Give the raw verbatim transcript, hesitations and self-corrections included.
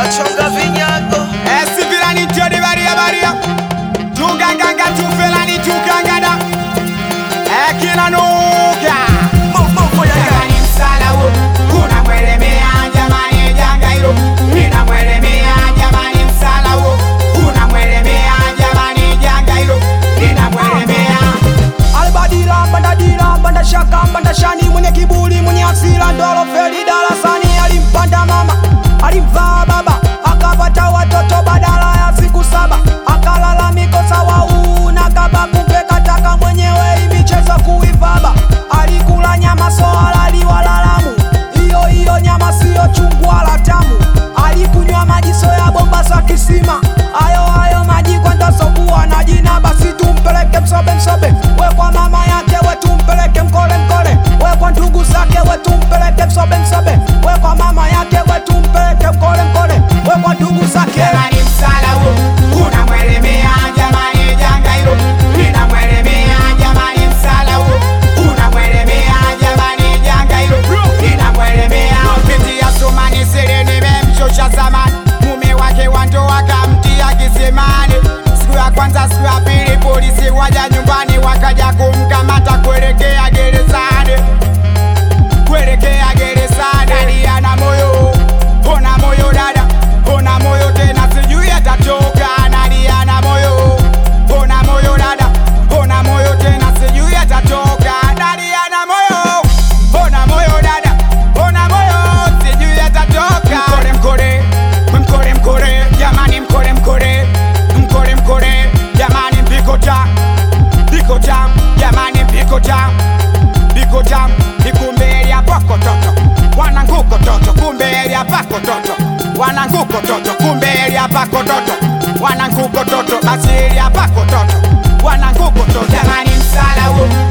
Chonga vinyago Esi vilani tio de baria baria Tunga ganga tufelani tukangada Ekina nuka Mofo ya Jamani msala wo Kuna mwelemea jamani janga hilo Nina mwelemea jamani msala wo Kuna mwelemea jamani janga hilo Nina mwelemea Albadila bandadila banda shaka banda shani mwenye kiburi mwenye asila ndolo feli darasani alimpanda mama alimvaa baba akapata watoto badala ya siku saba akalala mikosa wau na kababu pekataka mwenyewe imichezo kuivaba alikula nyama soalali walalamu iyo iyo nyama siyo chungu wala tamu alikunywa maji soya bomba za kisima ayo ayo maji kwenda sokuwa na jina basi tumpeleke msobe msobe we kwa mama yake we tumpeleke mkole mkole we kwa ndugu zake we tumpeleke msobe msobe we kwa mama yake we tumpeleke mkole mkole we kwa ndugu zake Jamani msala wo Kuna mwelemea jamani janga hilo Nina mwelemea jamani msala wo Kuna mwelemea jamani janga hilo Nina mwelemea Binti ya Sumani siri nimemshosha zamani Mume wake wando wakamtia kisimani Siku ya kwanza siku ya pili polisi waja nyumbani Wakaja kumkamata kuelekea gerezani Kuelekea gerezani Nadia na moyo Ona moyo dada Ona moyo tena sijui atatoka Nadia na moyo Ona moyo dada Ona moyo tena sijui atatoka Nadia na moyo Ona moyo dada Ona moyo sijui atatoka Mkore mkore Mkore mkore Jamani mkore mkore Mkore mkore Jamani mpiko tam Mpiko tam Jamani mpiko tam Mpiko tam Ikumbeli ya poko toto Wananguko toto Kumbeli ya pako toto Wananguko toto Kumbeli ya pako toto Wananguko toto Basili ya pako toto Wananguko toto Jamani msala wo